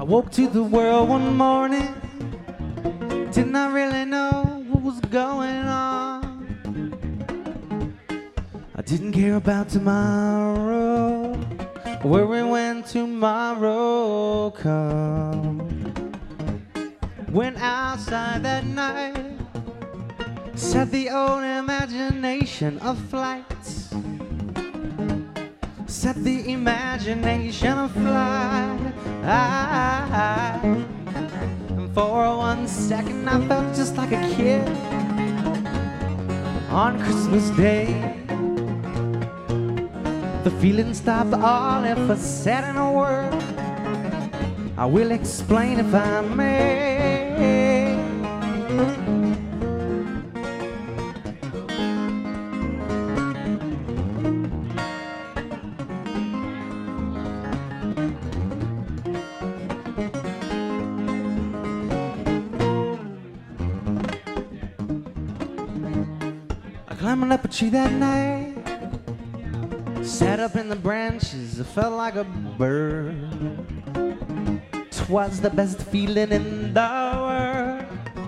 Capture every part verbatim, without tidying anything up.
woke to the world one morning, did not really know what was going on. I didn't care about tomorrow, worry when tomorrow comes. Went outside that night, set the old imagination of flights, set the imagination of flight. And for one second I felt just like a kid on Christmas Day. The feeling stopped all if I said in a word. I will explain if I may. I climbed up a tree that night, sat up in the branches, I felt like a bird. 'Twas the best feeling in the world.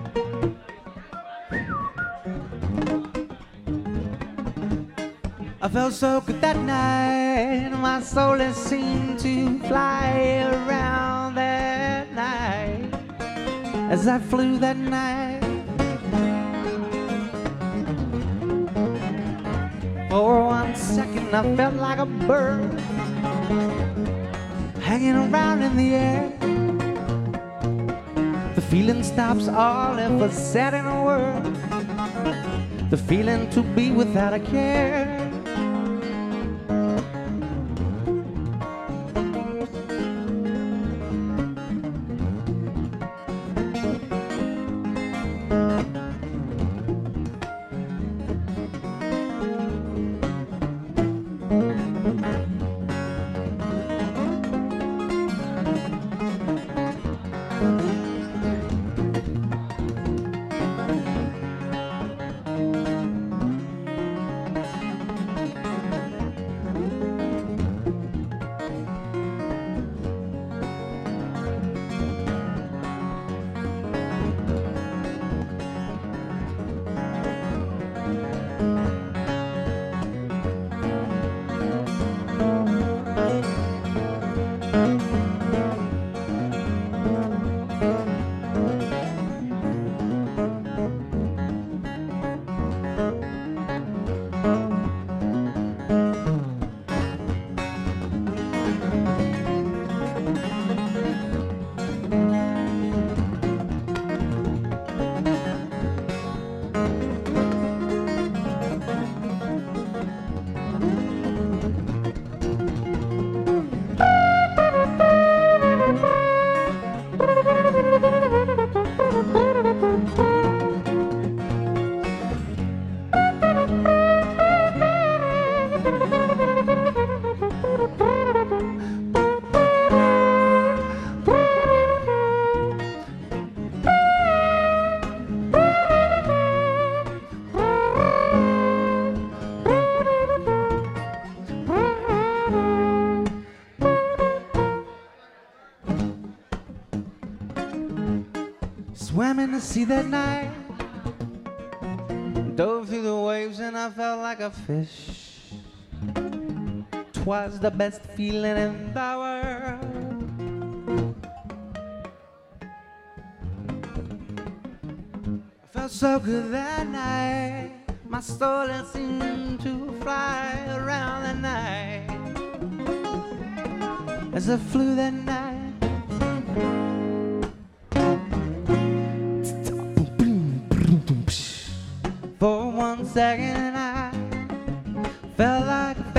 I felt so good that night, my soul it seemed to fly around that night. As I flew that night, for one second I felt like a bird hanging around in the air. The feeling stops all if I said in a word. The feeling to be without a care. Swam in the sea that night, dove through the waves and I felt like a fish. 'Twas the best feeling in the world. I felt so good that night, my soul it seemed to fly around the night. As I flew that night, for one second I felt like a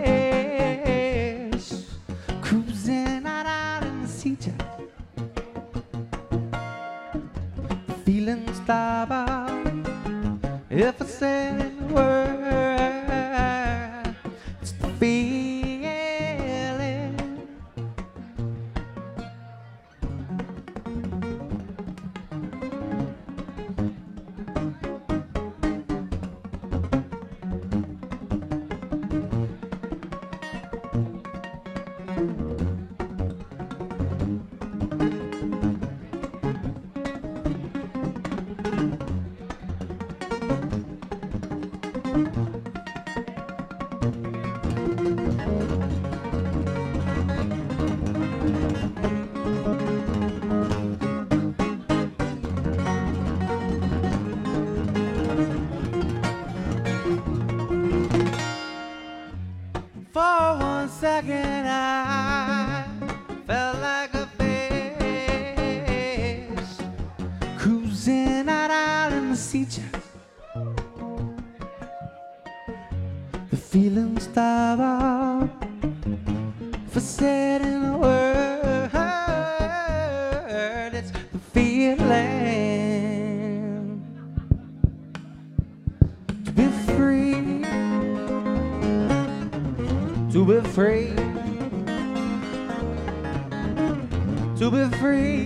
fish cruising out, out in the sea. The feeling stop out if I said a word. It's the feeling. For one second I felt like a fish cruising out, out in the sea chest. The feeling stop up for setting a word. It's the feeling to be free, to be free, to be free,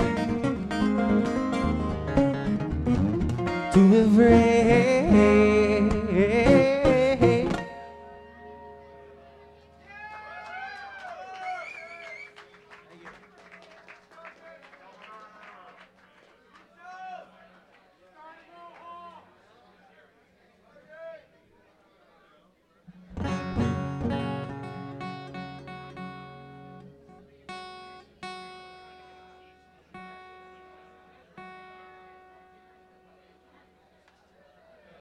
to be free.